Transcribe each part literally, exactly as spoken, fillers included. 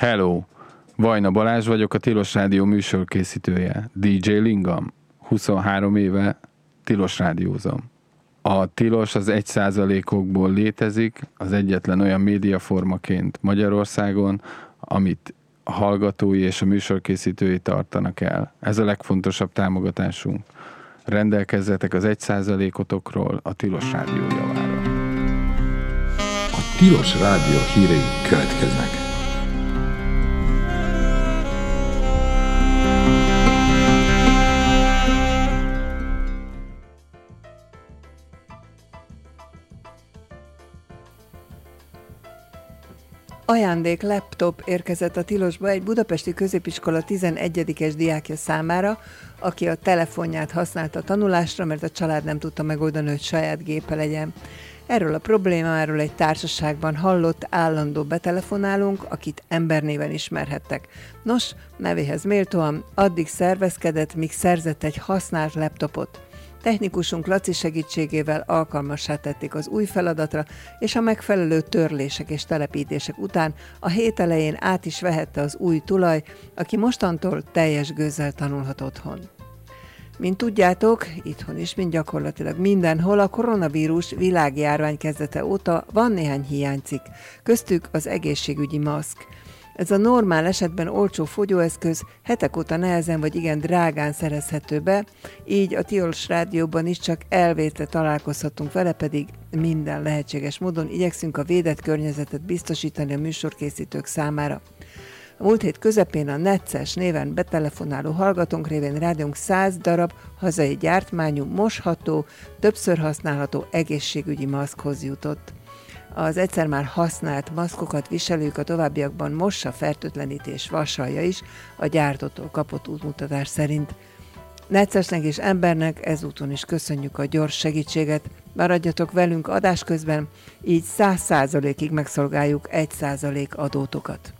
Hello! Vajna Balázs vagyok, a Tilos Rádió műsorkészítője. dé dzsé Lingam. huszonhárom éve tilos rádiózom. A tilos az egy százalékokból létezik, az egyetlen olyan médiaformaként Magyarországon, amit a hallgatói és a műsorkészítői tartanak el. Ez a legfontosabb támogatásunk. Rendelkezzetek az egy százalékotokról a Tilos Rádió javára. A Tilos Rádió hírei következnek. Ajándék laptop érkezett a Tilosba egy budapesti középiskola tizenegyedikes diákja számára, aki a telefonját használta a tanulásra, mert a család nem tudta megoldani, hogy saját gépe legyen. Erről a problémáról egy társaságban hallott állandó betelefonálunk, akit embernéven ismerhettek. Nos, nevéhez méltóan addig szervezkedett, míg szerzett egy használt laptopot. Technikusunk Laci segítségével alkalmassá tették az új feladatra, és a megfelelő törlések és telepítések után a hét elején át is vehette az új tulaj, aki mostantól teljes gőzzel tanulhat otthon. Mint tudjátok, itthon is, mint gyakorlatilag mindenhol, a koronavírus világjárvány kezdete óta van néhány hiánycikk, köztük az egészségügyi maszk. Ez a normál esetben olcsó fogyóeszköz hetek óta nehezen vagy igen drágán szerezhető be, így a Tilos Rádióban is csak elvétve találkozhatunk vele, pedig minden lehetséges módon igyekszünk a védett környezetet biztosítani a műsorkészítők számára. A múlt hét közepén a Necces néven betelefonáló hallgatónk révén rádiónk száz darab hazai gyártmányú, mosható, többször használható egészségügyi maszkhoz jutott. Az egyszer már használt maszkokat viselők a továbbiakban mossa, fertőtlenítés vasalja is a gyártótól kapott útmutatás szerint. Neccesnek és embernek ezúton is köszönjük a gyors segítséget, maradjatok velünk adás közben, így száz százalékig megszolgáljuk egy százalék adótokat.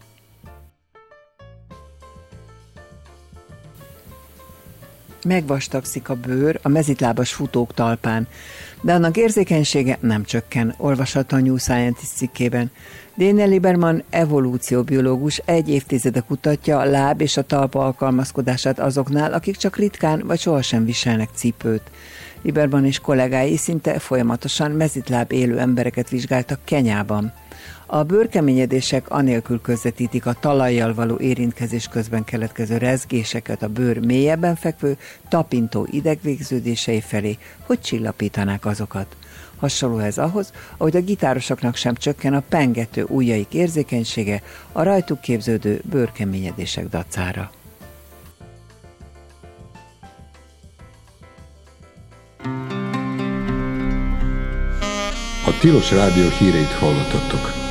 Megvastagszik a bőr a mezitlábas futók talpán, de annak érzékenysége nem csökken, olvasható a New Scientist cikkében. Daniel Lieberman evolúcióbiológus egy évtizede kutatja a láb és a talpa alkalmazkodását azoknál, akik csak ritkán vagy sohasem viselnek cipőt. Lieberman és kollégái szinte folyamatosan mezitláb élő embereket vizsgáltak Kenyában. A bőrkeményedések anélkül közvetítik a talajjal való érintkezés közben keletkező rezgéseket a bőr mélyebben fekvő, tapintó idegvégződései felé, hogy csillapítanák azokat. Hasonló ez ahhoz, ahogy a gitárosoknak sem csökken a pengető ujjaik érzékenysége a rajtuk képződő bőrkeményedések dacára. A Tilos Rádió híreit hallottattok.